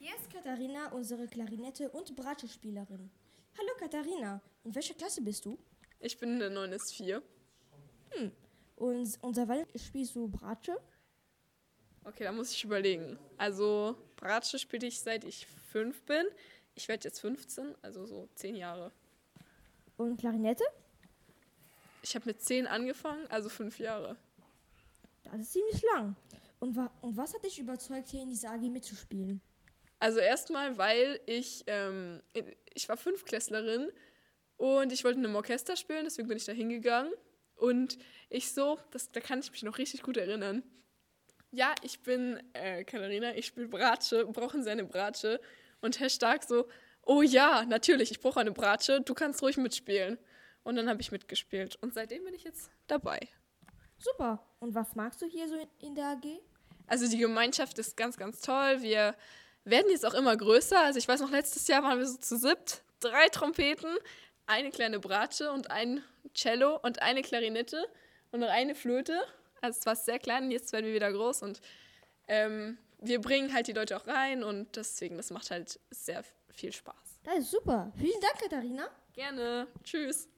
Hier ist Katharina, unsere Klarinette- und Bratsche-Spielerin. Hallo Katharina, in welcher Klasse bist du? Ich bin in der 9S4. Und seit wann spielst du Bratsche? Okay, da muss ich überlegen. Also Bratsche spiele ich seit ich 5 bin. Ich werde jetzt 15, also so 10 Jahre. Und Klarinette? Ich habe mit 10 angefangen, also 5 Jahre. Das ist ziemlich lang. Und was hat dich überzeugt, hier in dieser AG mitzuspielen? Also erstmal, weil ich war Fünftklässlerin und ich wollte in einem Orchester spielen, deswegen bin ich da hingegangen. Und da kann ich mich noch richtig gut erinnern. Ja, ich bin Katharina, ich spiele Bratsche, brauchen Sie eine Bratsche? Und Herr Stark so, oh ja, natürlich, ich brauche eine Bratsche, du kannst ruhig mitspielen. Und dann habe ich mitgespielt und seitdem bin ich jetzt dabei. Super. Und was magst du hier so in der AG? Also die Gemeinschaft ist ganz, ganz toll. Wir werden jetzt auch immer größer. Also ich weiß noch, letztes Jahr waren wir so zu 7, 3 Trompeten, eine kleine Bratsche und ein Cello und eine Klarinette und noch eine Flöte. Also es war sehr klein und jetzt werden wir wieder groß und wir bringen halt die Leute auch rein und deswegen, das macht halt sehr viel Spaß. Das ist super. Vielen Dank, Katharina. Gerne. Tschüss.